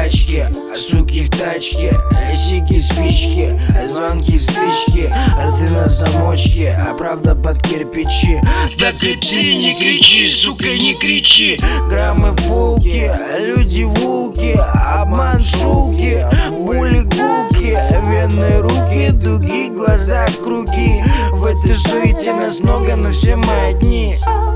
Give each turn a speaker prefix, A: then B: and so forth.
A: тачке, суки в тачке, сики, спички, звонки, стычки, рты на замочке, а правда под кирпичи. Так и ты не кричи, сука, не кричи. Граммы полки, люди волки, обман шулки, боли гулки, вены руки, дуги, глаза круги. В этой суете нас много, но все мы одни.